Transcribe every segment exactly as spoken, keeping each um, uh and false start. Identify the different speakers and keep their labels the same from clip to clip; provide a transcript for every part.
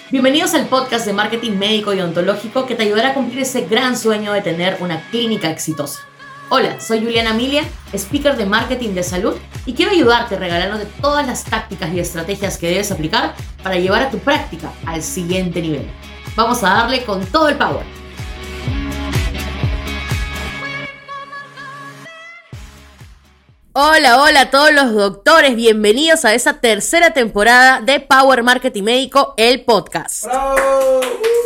Speaker 1: Bienvenidos al podcast de marketing médico y ontológico que te ayudará a cumplir ese gran sueño de tener una clínica exitosa. Hola, soy Juliana Emilia, speaker de marketing de salud y quiero ayudarte regalándote todas las tácticas y estrategias que debes aplicar para llevar a tu práctica al siguiente nivel. Vamos a darle con todo el power. Hola, hola a todos los doctores, bienvenidos a esa tercera temporada de Power Marketing Médico, el podcast. ¡Bravo!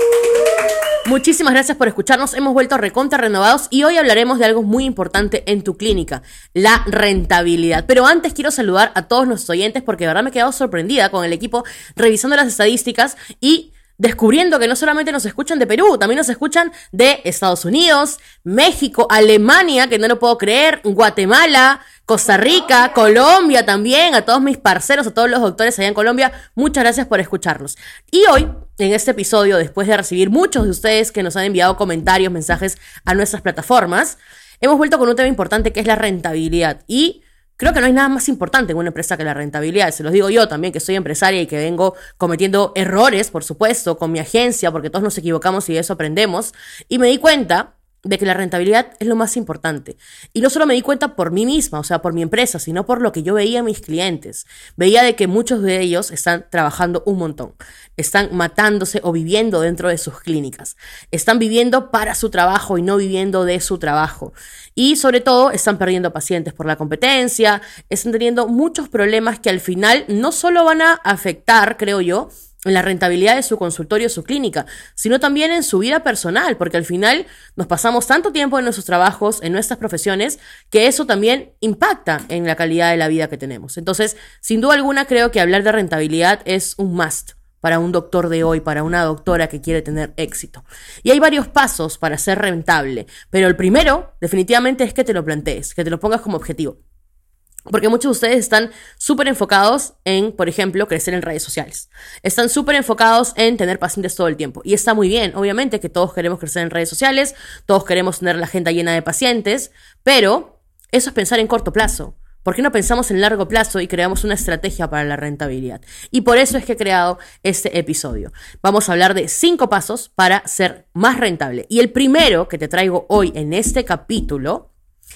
Speaker 1: Muchísimas gracias por escucharnos, hemos vuelto recontra renovados y hoy hablaremos de algo muy importante en tu clínica, la rentabilidad. Pero antes quiero saludar a todos nuestros oyentes porque de verdad me he quedado sorprendida con el equipo revisando las estadísticas y descubriendo que no solamente nos escuchan de Perú, también nos escuchan de Estados Unidos, México, Alemania, que no lo puedo creer, Guatemala, Costa Rica, Colombia también, a todos mis parceros, a todos los doctores allá en Colombia, muchas gracias por escucharnos. Y hoy, en este episodio, después de recibir muchos de ustedes que nos han enviado comentarios, mensajes a nuestras plataformas, hemos vuelto con un tema importante que es la rentabilidad. Y creo que no hay nada más importante en una empresa que la rentabilidad. Se los digo yo también, que soy empresaria y que vengo cometiendo errores, por supuesto, con mi agencia, porque todos nos equivocamos y de eso aprendemos. Y me di cuenta de que la rentabilidad es lo más importante. Y no solo me di cuenta por mí misma, o sea, por mi empresa, sino por lo que yo veía en mis clientes. Veía de que muchos de ellos están trabajando un montón. Están matándose o viviendo dentro de sus clínicas. Están viviendo para su trabajo y no viviendo de su trabajo. Y sobre todo están perdiendo pacientes por la competencia, están teniendo muchos problemas que al final no solo van a afectar, creo yo, en la rentabilidad de su consultorio o su clínica, sino también en su vida personal, porque al final nos pasamos tanto tiempo en nuestros trabajos, en nuestras profesiones, que eso también impacta en la calidad de la vida que tenemos. Entonces, sin duda alguna, creo que hablar de rentabilidad es un must para un doctor de hoy, para una doctora que quiere tener éxito. Y hay varios pasos para ser rentable, pero el primero, definitivamente, es que te lo plantees, que te lo pongas como objetivo. Porque muchos de ustedes están súper enfocados en, por ejemplo, crecer en redes sociales. Están súper enfocados en tener pacientes todo el tiempo. Y está muy bien, obviamente, que todos queremos crecer en redes sociales, todos queremos tener la agenda llena de pacientes, pero eso es pensar en corto plazo. ¿Por qué no pensamos en largo plazo y creamos una estrategia para la rentabilidad? Y por eso es que he creado este episodio. Vamos a hablar de cinco pasos para ser más rentable. Y el primero que te traigo hoy en este capítulo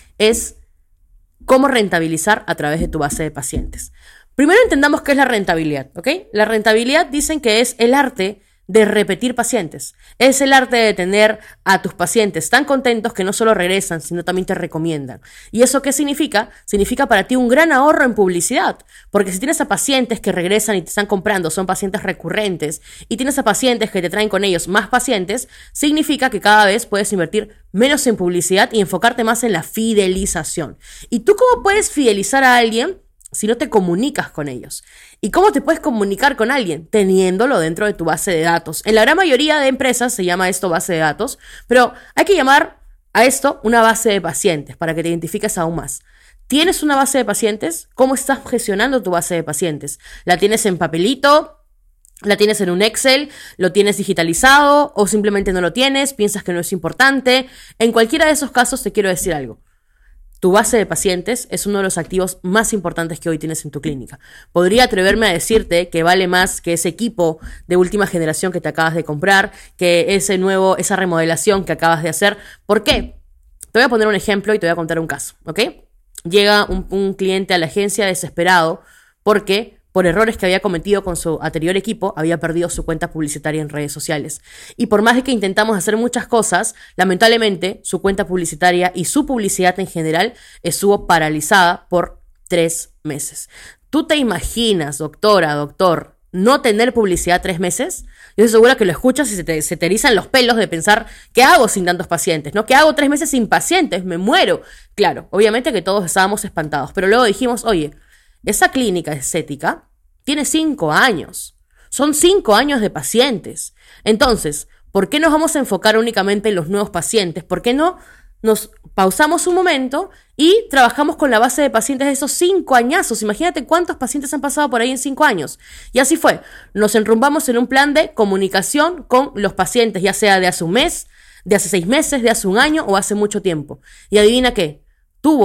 Speaker 1: es cómo rentabilizar a través de tu base de pacientes. Primero entendamos qué es la rentabilidad, ¿ok? La rentabilidad dicen que es el arte de repetir pacientes. Es el arte de tener a tus pacientes tan contentos que no solo regresan, sino también te recomiendan. ¿Y eso qué significa? Significa para ti un gran ahorro en publicidad. Porque si tienes a pacientes que regresan y te están comprando, son pacientes recurrentes, y tienes a pacientes que te traen con ellos más pacientes, significa que cada vez puedes invertir menos en publicidad y enfocarte más en la fidelización. ¿Y tú cómo puedes fidelizar a alguien si no te comunicas con ellos? ¿Y cómo te puedes comunicar con alguien? Teniéndolo dentro de tu base de datos. En la gran mayoría de empresas se llama esto base de datos, pero hay que llamar a esto una base de pacientes para que te identifiques aún más. ¿Tienes una base de pacientes? ¿Cómo estás gestionando tu base de pacientes? ¿La tienes en papelito? ¿La tienes en un Excel? ¿Lo tienes digitalizado? ¿O simplemente no lo tienes? ¿Piensas que no es importante? En cualquiera de esos casos te quiero decir algo. Tu base de pacientes es uno de los activos más importantes que hoy tienes en tu clínica. Podría atreverme a decirte que vale más que ese equipo de última generación que te acabas de comprar, que ese nuevo, esa remodelación que acabas de hacer. ¿Por qué? Te voy a poner un ejemplo y te voy a contar un caso, ¿ok? Llega un, un cliente a la agencia desesperado porque por errores que había cometido con su anterior equipo, había perdido su cuenta publicitaria en redes sociales. Y por más de que intentamos hacer muchas cosas, lamentablemente su cuenta publicitaria y su publicidad en general estuvo paralizada por tres meses. ¿Tú te imaginas, doctora, doctor, no tener publicidad tres meses? Yo estoy segura que lo escuchas y se te, se te erizan los pelos de pensar, ¿qué hago sin tantos pacientes? ¿No? ¿Qué hago tres meses sin pacientes? Me muero. Claro, obviamente que todos estábamos espantados, pero luego dijimos, oye, esa clínica estética tiene cinco años. Son cinco años de pacientes. Entonces, ¿por qué nos vamos a enfocar únicamente en los nuevos pacientes? ¿Por qué no nos pausamos un momento y trabajamos con la base de pacientes de esos cinco añazos? Imagínate cuántos pacientes han pasado por ahí en cinco años. Y así fue. Nos enrumbamos en un plan de comunicación con los pacientes, ya sea de hace un mes, de hace seis meses, de hace un año o hace mucho tiempo. Y adivina qué, tuvo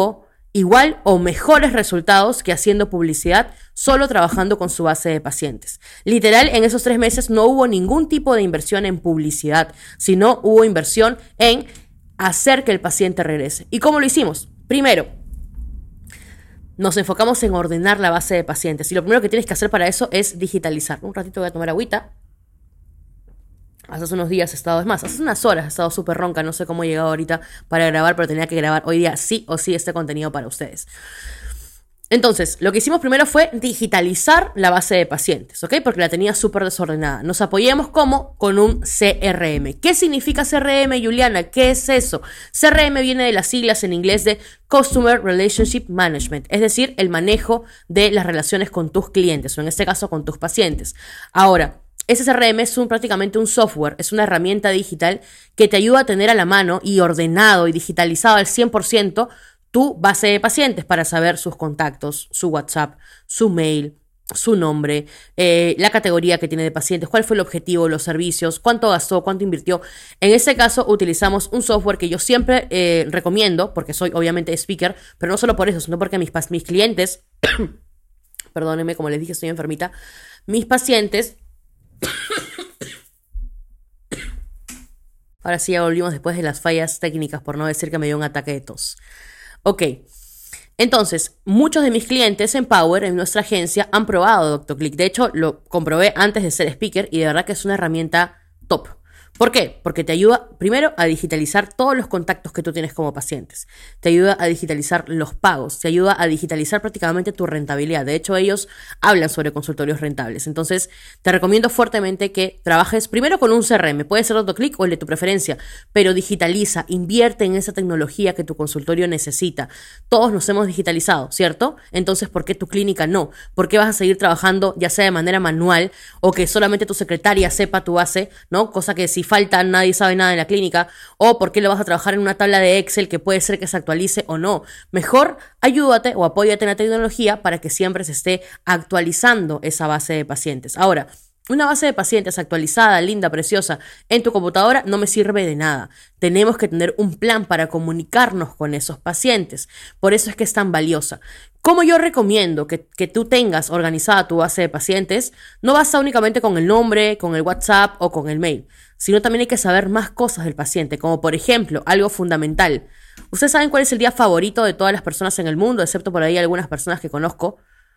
Speaker 1: igual o mejores resultados que haciendo publicidad solo trabajando con su base de pacientes. Literal, en esos tres meses no hubo ningún tipo de inversión en publicidad, sino hubo inversión en hacer que el paciente regrese. ¿Y cómo lo hicimos? Primero, nos enfocamos en ordenar la base de pacientes y lo primero que tienes que hacer para eso es digitalizar. Un ratito voy a tomar agüita. Hace unos días he estado, es más, hace unas horas he estado súper ronca, no sé cómo he llegado ahorita para grabar, pero tenía que grabar hoy día sí o sí este contenido para ustedes. Entonces, lo que hicimos primero fue digitalizar la base de pacientes, ¿ok? Porque la tenía súper desordenada. Nos apoyamos ¿cómo? Con un C R M. ¿Qué significa C R M, Juliana? ¿Qué es eso? C R M viene de las siglas en inglés de Customer Relationship Management, es decir, el manejo de las relaciones con tus clientes, o en este caso con tus pacientes. Ahora, ese C R M es un, prácticamente un software, es una herramienta digital que te ayuda a tener a la mano y ordenado y digitalizado al cien por ciento tu base de pacientes para saber sus contactos, su WhatsApp, su mail, su nombre, eh, la categoría que tiene de pacientes, cuál fue el objetivo, los servicios, cuánto gastó, cuánto invirtió. En ese caso utilizamos un software que yo siempre eh, recomiendo, porque soy obviamente speaker, pero no solo por eso, sino porque mis, mis clientes, perdónenme, como les dije, estoy enfermita, mis pacientes... Ahora sí, ya volvimos después de las fallas técnicas, por no decir que me dio un ataque de tos. Ok, entonces, muchos de mis clientes en Power, en nuestra agencia, han probado DoctorClick. De hecho, lo comprobé antes de ser speaker y de verdad que es una herramienta top. ¿Por qué? Porque te ayuda, primero, a digitalizar todos los contactos que tú tienes como pacientes. Te ayuda a digitalizar los pagos. Te ayuda a digitalizar prácticamente tu rentabilidad. De hecho, ellos hablan sobre consultorios rentables. Entonces, te recomiendo fuertemente que trabajes primero con un C R M. Puede ser DoctorClick o el de tu preferencia, pero digitaliza, invierte en esa tecnología que tu consultorio necesita. Todos nos hemos digitalizado, ¿cierto? Entonces, ¿por qué tu clínica no? ¿Por qué vas a seguir trabajando ya sea de manera manual o que solamente tu secretaria sepa tu base, ¿no? Cosa que si falta, nadie sabe nada en la clínica, o por qué lo vas a trabajar en una tabla de Excel que puede ser que se actualice o no. Mejor ayúdate o apóyate en la tecnología para que siempre se esté actualizando esa base de pacientes. Ahora, una base de pacientes actualizada, linda, preciosa, en tu computadora no me sirve de nada. Tenemos que tener un plan para comunicarnos con esos pacientes. Por eso es que es tan valiosa. Como yo recomiendo que, que tú tengas organizada tu base de pacientes, no basta únicamente con el nombre, con el WhatsApp o con el mail, sino también hay que saber más cosas del paciente, como por ejemplo, algo fundamental. ¿Ustedes saben cuál es el día favorito de todas las personas en el mundo, excepto por ahí algunas personas que conozco?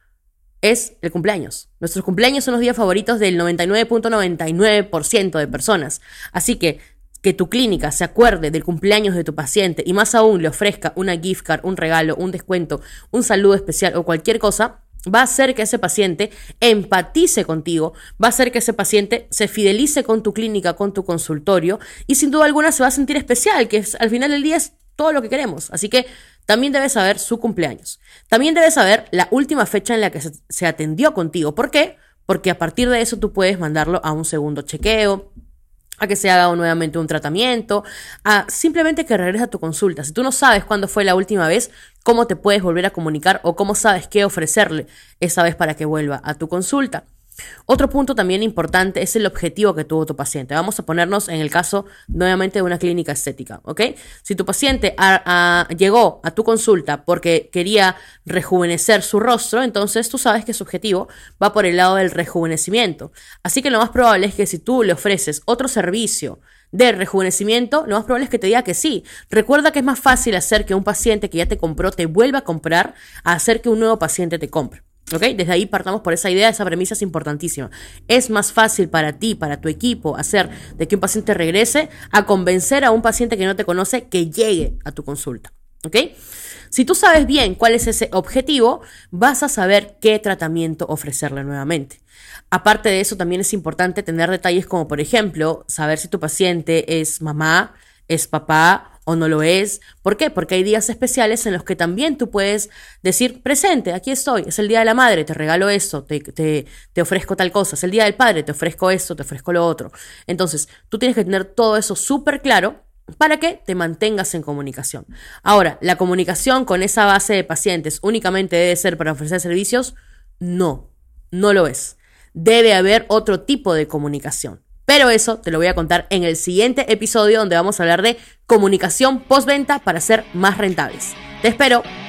Speaker 1: Es el cumpleaños. Nuestros cumpleaños son los días favoritos del noventa y nueve punto noventa y nueve por ciento de personas. Así que que tu clínica se acuerde del cumpleaños de tu paciente y más aún le ofrezca una gift card, un regalo, un descuento, un saludo especial o cualquier cosa, va a hacer que ese paciente empatice contigo, va a hacer que ese paciente se fidelice con tu clínica, con tu consultorio y sin duda alguna se va a sentir especial, que es, al final del día es todo lo que queremos. Así que también debes saber su cumpleaños. También debes saber la última fecha en la que se, se atendió contigo. ¿Por qué? Porque a partir de eso tú puedes mandarlo a un segundo chequeo, a que se haga nuevamente un tratamiento, a simplemente que regrese a tu consulta. Si tú no sabes cuándo fue la última vez, ¿cómo te puedes volver a comunicar o cómo sabes qué ofrecerle esa vez para que vuelva a tu consulta? Otro punto también importante es el objetivo que tuvo tu paciente. Vamos a ponernos en el caso nuevamente de una clínica estética, ¿ok? Si tu paciente a, a, llegó a tu consulta porque quería rejuvenecer su rostro, entonces tú sabes que su objetivo va por el lado del rejuvenecimiento. Así que lo más probable es que si tú le ofreces otro servicio de rejuvenecimiento, lo más probable es que te diga que sí. Recuerda que es más fácil hacer que un paciente que ya te compró te vuelva a comprar a hacer que un nuevo paciente te compre. ¿Ok? Desde ahí partamos por esa idea, esa premisa es importantísima. Es más fácil para ti, para tu equipo, hacer de que un paciente regrese a convencer a un paciente que no te conoce que llegue a tu consulta. ¿Ok? Si tú sabes bien cuál es ese objetivo, vas a saber qué tratamiento ofrecerle nuevamente. Aparte de eso, también es importante tener detalles como, por ejemplo, saber si tu paciente es mamá, es papá o no lo es. ¿Por qué? Porque hay días especiales en los que también tú puedes decir, presente, aquí estoy, es el día de la madre, te regalo esto, te, te, te ofrezco tal cosa, es el día del padre, te ofrezco esto, te ofrezco lo otro. Entonces, tú tienes que tener todo eso súper claro para que te mantengas en comunicación. Ahora, ¿la comunicación con esa base de pacientes únicamente debe ser para ofrecer servicios? No, no lo es. Debe haber otro tipo de comunicación. Pero eso te lo voy a contar en el siguiente episodio donde vamos a hablar de comunicación postventa para ser más rentables. Te espero.